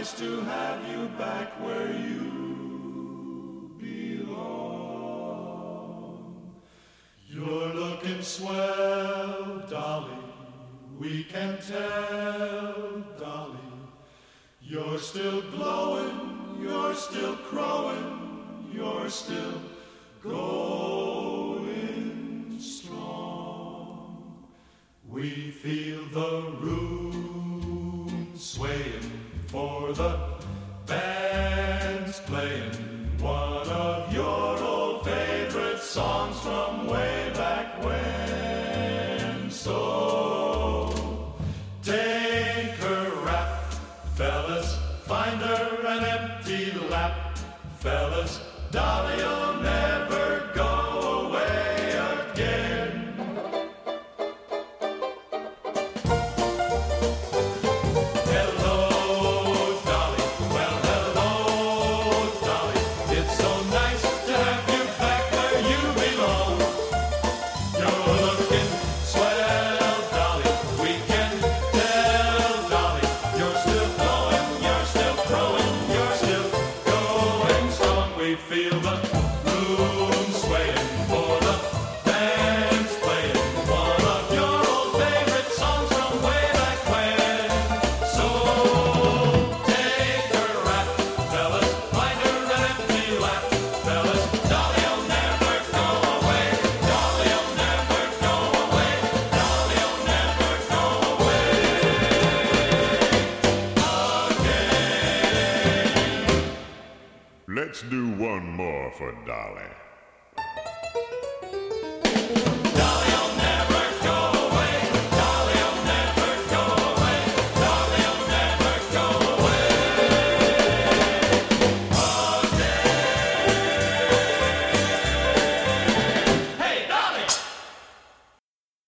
nice to have you back where you belong. You're looking swell, Dolly, we can tell, Dolly. You're still glowing, you're still crowing, you're still going strong. We feel the room swaying for the band's playing one of your old favorite songs from way back when. So take her rap, fellas, find her an empty lap, fellas, Dolly'll never go away again. Hello, Dolly, well, hello, Dolly, it's so nice to have you back where you belong. You're looking swell, Dolly, we can tell, Dolly, you're still going, you're still growing, you're still going strong. We feel the room swaying for the band's playing one of your old favorite songs from way back when. So take her rap, fellas, find her an empty lap, fellas, Dolly'll never go away, Dolly'll never go away, Dolly'll never go away again. Let's do one more for Dolly.